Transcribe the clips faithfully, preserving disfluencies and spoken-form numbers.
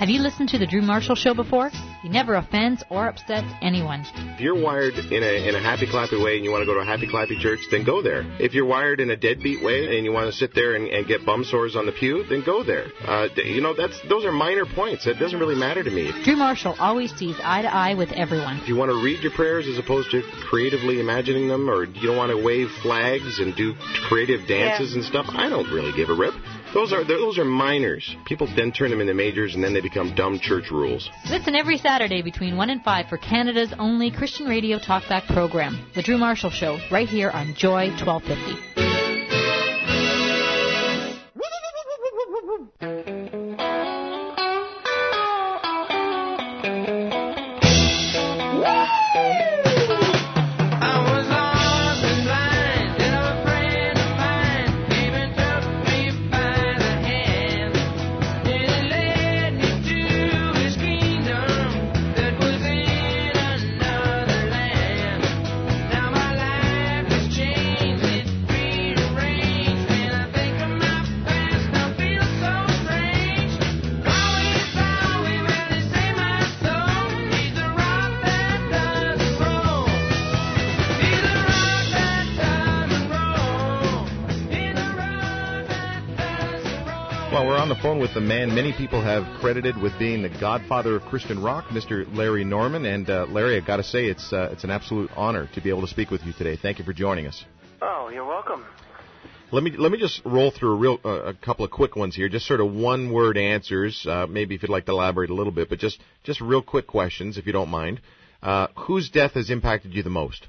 Have you listened to The Drew Marshall Show before? He never offends or upsets anyone. If you're wired in a in a happy-clappy way and you want to go to a happy-clappy church, then go there. If you're wired in a deadbeat way and you want to sit there and, and get bum sores on the pew, then go there. Uh, you know, that's those are minor points. That doesn't really matter to me. Drew Marshall always sees eye to eye with everyone. If you want to read your prayers as opposed to creatively imagining them, or you don't want to wave flags and do creative dances yeah. and stuff, I don't really give a rip. Those are those are minors. People then turn them into majors, and then they become dumb church rules. Listen every Saturday between one and five for Canada's only Christian radio talkback program, The Drew Marshall Show, right here on Joy twelve fifty. With the man many people have credited with being the godfather of Christian rock, Mister Larry Norman. And uh, Larry, I've got to say, it's uh, it's an absolute honor to be able to speak with you today. Thank you for joining us. Oh, you're welcome. Let me let me just roll through a real uh, a couple of quick ones here, just sort of one-word answers. Uh, maybe if you'd like to elaborate a little bit, but just just real quick questions, if you don't mind. Uh, whose death has impacted you the most?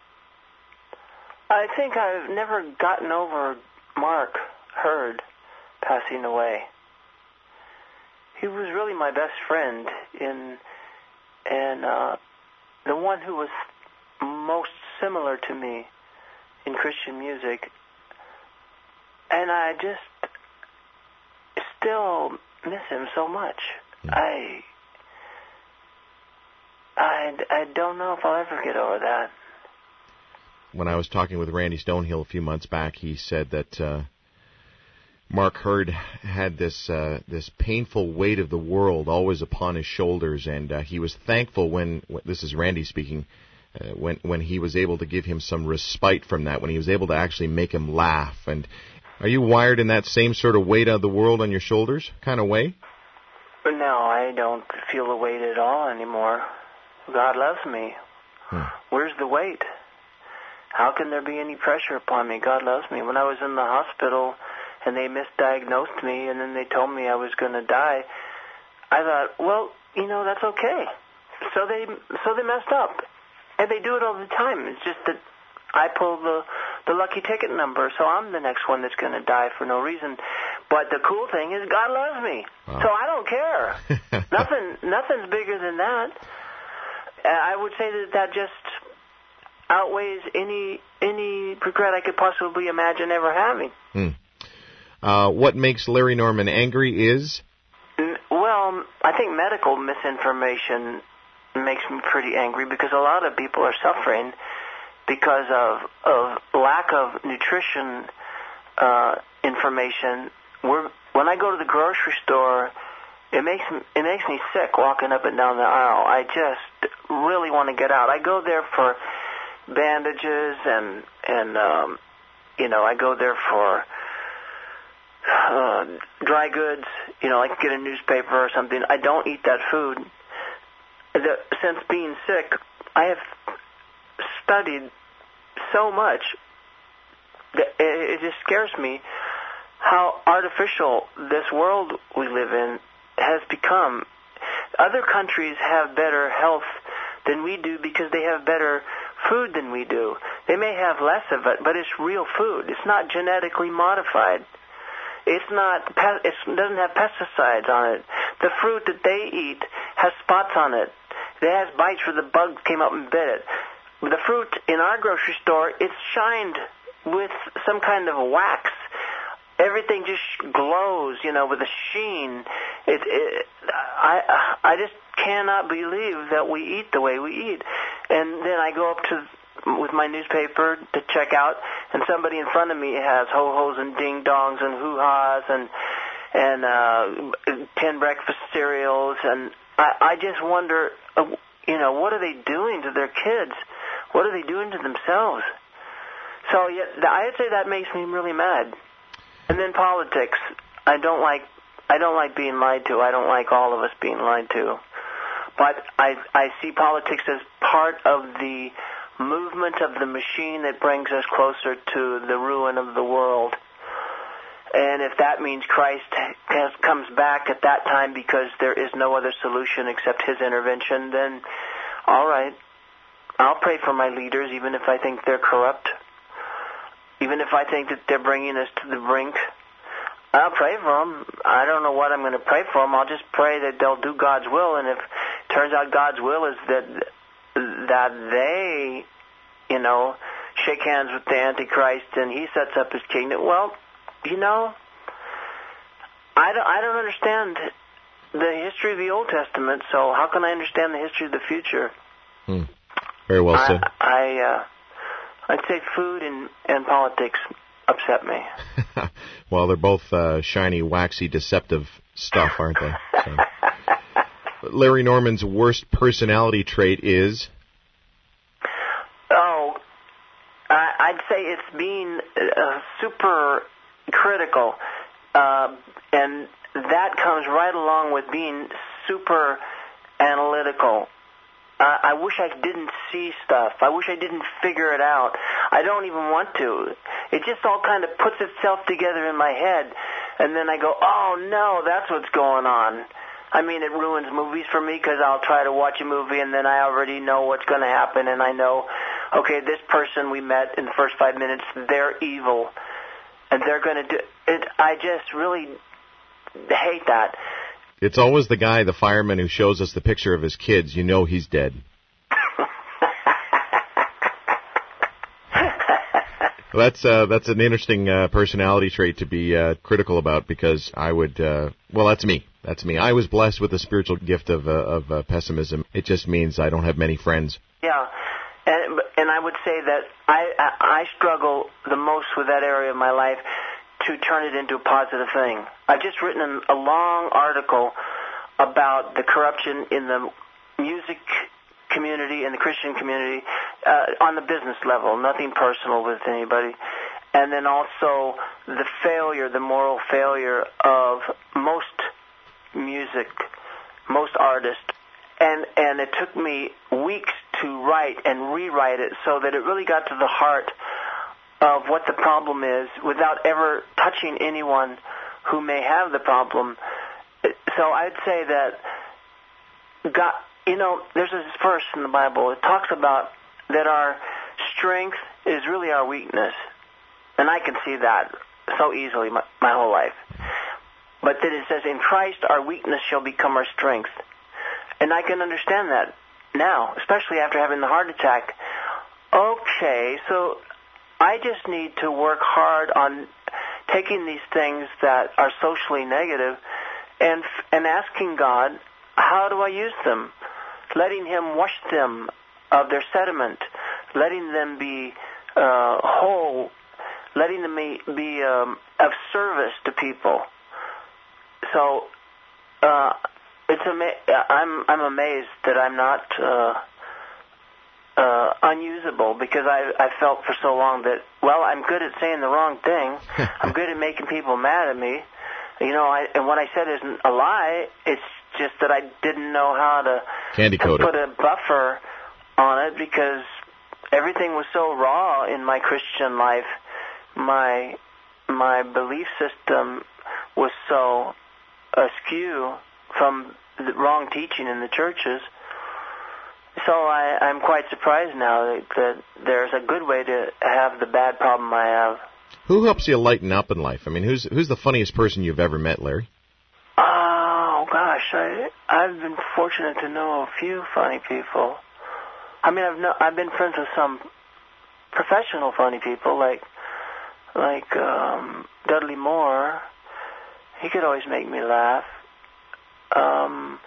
I think I've never gotten over Mark Hurd passing away. He was really my best friend, in, and uh, the one who was most similar to me in Christian music. And I just still miss him so much. Mm. I, I, I don't know if I'll ever get over that. When I was talking with Randy Stonehill a few months back, he said that Uh, Mark Hurd had this uh, this painful weight of the world always upon his shoulders, and uh, he was thankful when, this is Randy speaking, uh, when when he was able to give him some respite from that, when he was able to actually make him laugh. And are you wired in that same sort of weight of the world on your shoulders kind of way? No, I don't feel the weight at all anymore. God loves me. Hmm. Where's the weight? How can there be any pressure upon me? God loves me. When I was in the hospital and they misdiagnosed me, and then they told me I was going to die, I thought, well, you know, that's okay. So they so they messed up. And they do it all the time. It's just that I pull the, the lucky ticket number, so I'm the next one that's going to die for no reason. But the cool thing is God loves me. Wow. So I don't care. Nothing, nothing's bigger than that. I would say that that just outweighs any any regret I could possibly imagine ever having. Hmm. Uh, what makes Larry Norman angry is? Well, I think medical misinformation makes me pretty angry because a lot of people are suffering because of of lack of nutrition uh, information. We're, when I go to the grocery store, it makes me, it makes me sick walking up and down the aisle. I just really want to get out. I go there for bandages and and um, you know I go there for uh, dry goods. You know, like get a newspaper or something. I don't eat that food. The, since being sick, I have studied so much that it, it just scares me how artificial this world we live in has become. Other countries have better health than we do because they have better food than we do. They may have less of it, but it's real food. It's not genetically modified. It's not. It doesn't have pesticides on it. The fruit that they eat has spots on it. It has bites where the bug came up and bit it. The fruit in our grocery store, it's shined with some kind of wax. Everything just glows, you know, with a sheen. It, it, I, I just cannot believe that we eat the way we eat. And then I go up to with my newspaper to check out, and somebody in front of me has ho-hos and ding-dongs and hoo-has, and and uh, ten breakfast cereals, and I, I just wonder, uh, you know, what are they doing to their kids? What are they doing to themselves? So yeah, I'd say that makes me really mad. And then politics. I don't like. I don't like being lied to. I don't like all of us being lied to. But I I see politics as part of the movement of the machine that brings us closer to the ruin of the world. And if that means Christ has, comes back at that time because there is no other solution except his intervention, then all right, I'll pray for my leaders, even if I think they're corrupt, even if I think that they're bringing us to the brink. I'll pray for them. I don't know what I'm going to pray for them. I'll just pray that they'll do God's will, and if it turns out God's will is that that they, you know, shake hands with the Antichrist and he sets up his kingdom, well, you know, I don't, I don't understand the history of the Old Testament, so how can I understand the history of the future? Hmm. Very well said. I, I uh, I'd say food and, and politics upset me. Well, they're both uh, shiny, waxy, deceptive stuff, aren't they? So. Larry Norman's worst personality trait is? Oh, I, I'd say it's being uh, super critical, uh, and that comes right along with being super analytical. Uh, I wish I didn't see stuff. I wish I didn't figure it out. I don't even want to. It just all kind of puts itself together in my head, and then I go, oh, no, that's what's going on. I mean, it ruins movies for me because I'll try to watch a movie, and then I already know what's going to happen, and I know, okay, this person we met in the first five minutes, they're evil, and they're going to do it. I just really hate that. It's always the guy, the fireman, who shows us the picture of his kids. You know he's dead. That's uh, that's an interesting uh, personality trait to be uh, critical about, because I would, uh, well, that's me. That's me. I was blessed with the spiritual gift of uh, of uh, pessimism. It just means I don't have many friends. Yeah, and and I would say that I I struggle the most with that area of my life to turn it into a positive thing. I've just written a long article about the corruption in the music community and the Christian community uh, on the business level, nothing personal with anybody. And then also the failure, the moral failure of most music, most artists. And, and it took me weeks to write and rewrite it so that it really got to the heart of what the problem is without ever touching anyone who may have the problem. So I'd say that God, you know, there's this verse in the Bible. It talks about that our strength is really our weakness. And I can see that so easily my, my whole life. But then it says, in Christ our weakness shall become our strength. And I can understand that now, especially after having the heart attack. Okay, so I just need to work hard on taking these things that are socially negative and and asking God, how do I use them? Letting him wash them of their sediment, letting them be uh, whole, letting them be, be um, of service to people. So uh, it's ama- I'm I'm amazed that I'm not uh, uh, unusable, because I I felt for so long that, well, I'm good at saying the wrong thing. I'm good at making people mad at me. You know, I, and what I said isn't a lie. It's just that I didn't know how to, Candy to coat put it. a buffer on it, because everything was so raw in my Christian life. My my belief system was so askew from the wrong teaching in the churches. So I, I'm quite surprised now that, that there's a good way to have the bad problem I have. Who helps you lighten up in life? I mean, who's who's the funniest person you've ever met, Larry? Oh, gosh, I, I've been fortunate to know a few funny people. I mean, I've no, I've been friends with some professional funny people, like like um, Dudley Moore. He could always make me laugh. Um,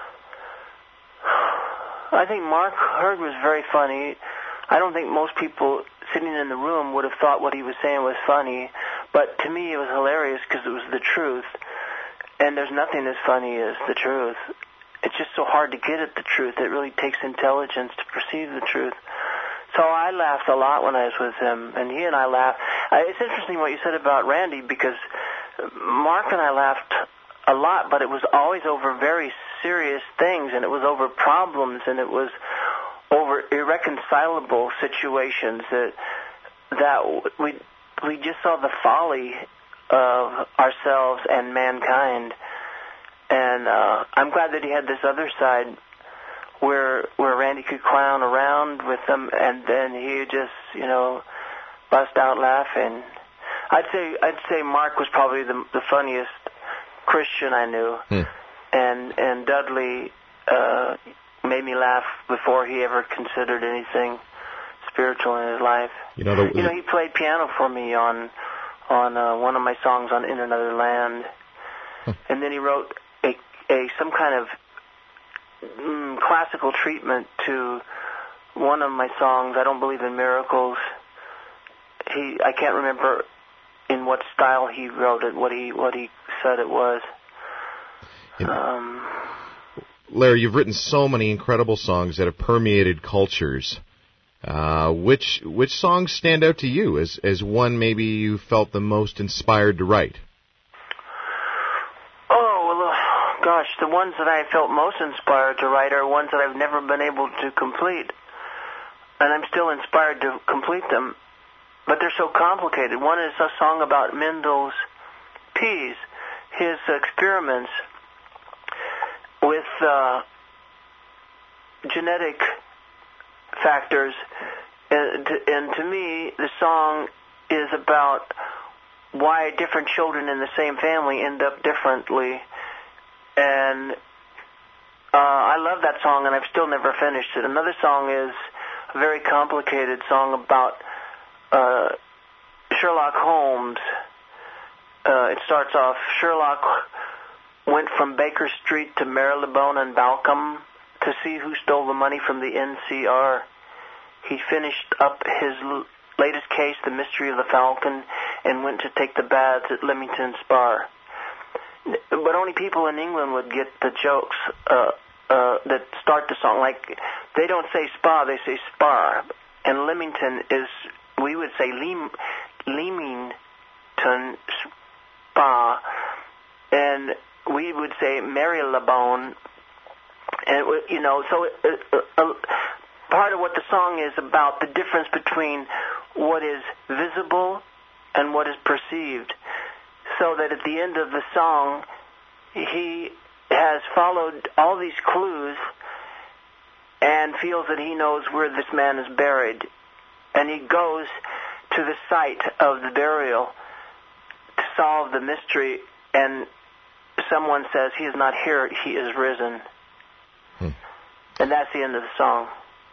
I think Mark Hurd was very funny. I don't think most people sitting in the room would have thought what he was saying was funny, but to me it was hilarious because it was the truth. and there's nothing as funny as the truth. It's just so hard to get at the truth. It really takes intelligence to perceive the truth. So I laughed a lot when I was with him, and he and I laughed. Uh, it's interesting what you said about Randy, because Mark and I laughed a lot, but it was always over very serious things, and it was over problems, and it was over irreconcilable situations that that we we just saw the folly of ourselves and mankind. And uh, I'm glad that he had this other side where where Randy could clown around with them, and then he would just, you know, bust out laughing. I'd say I'd say Mark was probably the the funniest Christian I knew, hmm. and and Dudley uh, made me laugh before he ever considered anything spiritual in his life. You know, the, you know, he played piano for me on on uh, one of my songs on In Another Land, hmm. and then he wrote a a some kind of mm, classical treatment to one of my songs. I Don't Believe in Miracles. He I can't remember in what style he wrote it, what he what he said it was. Um, Larry, you've written so many incredible songs that have permeated cultures. Uh, which which songs stand out to you as as one maybe you felt the most inspired to write? Oh, well, uh, gosh, the ones that I felt most inspired to write are ones that I've never been able to complete, and I'm still inspired to complete them. But they're so complicated. One is a song about Mendel's peas, his experiments with uh, genetic factors. And to, and to me, the song is about why different children in the same family end up differently. And uh, I love that song, and I've still never finished it. Another song is a very complicated song about Uh, Sherlock Holmes. Uh, it starts off, Sherlock went from Baker Street to Marylebone and Balcombe to see who stole the money from the N C R. He finished up his l- latest case, The Mystery of the Falcon, and went to take the baths at Leamington Spa. But only people in England would get the jokes uh, uh, that start the song. Like, they don't say spa, they say spar. And Leamington is... we would say Leam, Leamington Spa, and we would say Marylebone, and you know, so uh, uh, part of what the song is about, the difference between what is visible and what is perceived, so that at the end of the song, he has followed all these clues and feels that he knows where this man is buried. And he goes to the site of the burial to solve the mystery, and someone says, he is not here, he is risen. Hmm. And that's the end of the song.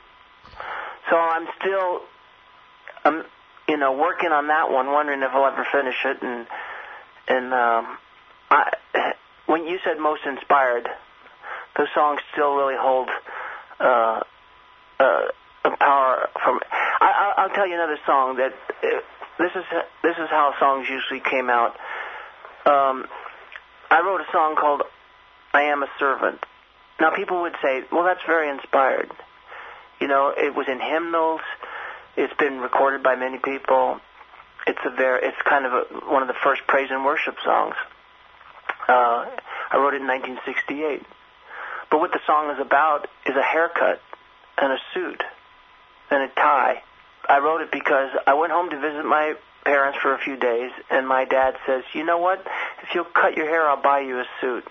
So I'm still, um, you know, working on that one, wondering if I'll ever finish it. And and um, I, when you said most inspired, those songs still really hold uh, uh, a power from... I, I'll tell you another song that uh, this is this is how songs usually came out. Um, I wrote a song called "I Am a Servant." Now people would say, "Well, that's very inspired." You know, it was in hymnals. It's been recorded by many people. It's a very it's kind of a, one of the first praise and worship songs. Uh, I wrote it in nineteen sixty-eight. But what the song is about is a haircut and a suit and a tie. I wrote it because I went home to visit my parents for a few days, and my dad says, you know what, if you'll cut your hair, I'll buy you a suit.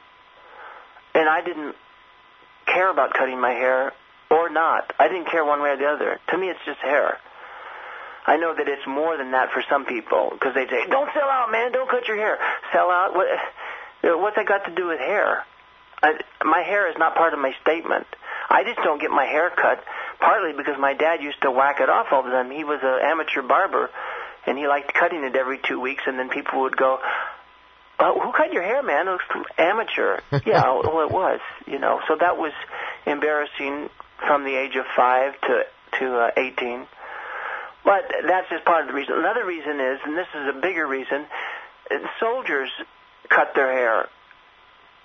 And I didn't care about cutting my hair or not. I didn't care one way or the other. To me, it's just hair. I know that it's more than that for some people, because they say, don't sell out, man, don't cut your hair. Sell out? What, what's that got to do with hair? I, my hair is not part of my statement. I just don't get my hair cut, partly because my dad used to whack it off all the time. He was an amateur barber, and he liked cutting it every two weeks, and then people would go, oh, who cut your hair, man? It looks amateur. Yeah, well, it was, you know. So that was embarrassing from the age of five to, to uh, eighteen. But that's just part of the reason. Another reason is, and this is a bigger reason, soldiers cut their hair.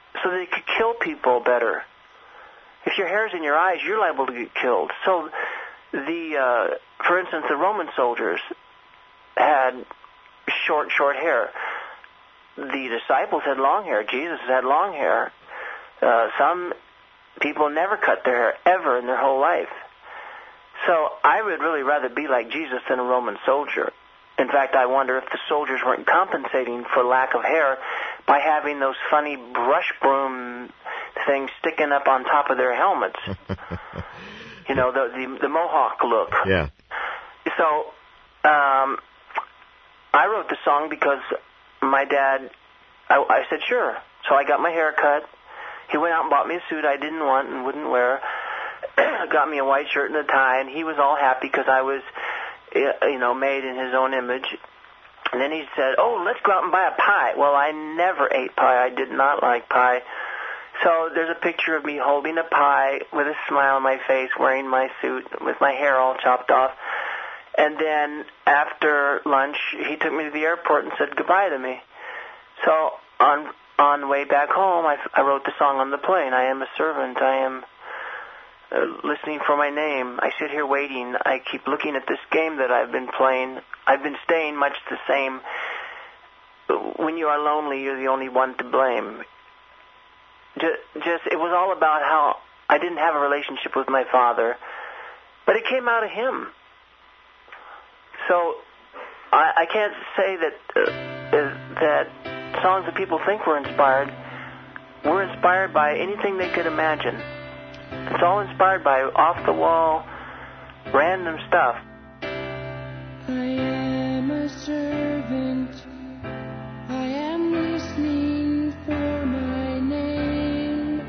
so they could kill people better. If your hair's in your eyes, you're liable to get killed. So, the uh, for instance, the Roman soldiers had short, short hair. The disciples had long hair. Jesus had long hair. Uh, some people never cut their hair ever in their whole life. So I would really rather be like Jesus than a Roman soldier. In fact, I wonder if the soldiers weren't compensating for lack of hair by having those funny brush broom things sticking up on top of their helmets. You know, the, the the mohawk look. Yeah. So um, I wrote the song because my dad, I, I said, sure. So I got my hair cut. He went out and bought me a suit I didn't want and wouldn't wear. Got me a white shirt and a tie, and he was all happy because I was, you know, made in his own image. And then he said, oh, let's go out and buy a pie. Well, I never ate pie. I did not like pie. So there's a picture of me holding a pie with a smile on my face, wearing my suit, with my hair all chopped off. And then after lunch, he took me to the airport and said goodbye to me. So on on the way back home, I, I wrote the song on the plane. I am a servant. I am uh, listening for my name. I sit here waiting. I keep looking at this game that I've been playing. I've been staying much the same. When you are lonely, you're the only one to blame. Just, just it was all about how I didn't have a relationship with my father, but it came out of him. So I, I can't say that uh, that songs that people think were inspired were inspired by anything they could imagine. It's all inspired by off-the-wall, random stuff. I am a servant. I am listening for my name.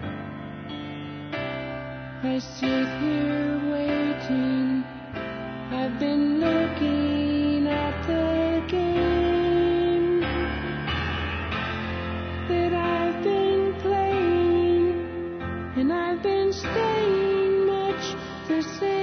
I sit here waiting. I've been looking at the game that I've been playing, and I've been staying much the same.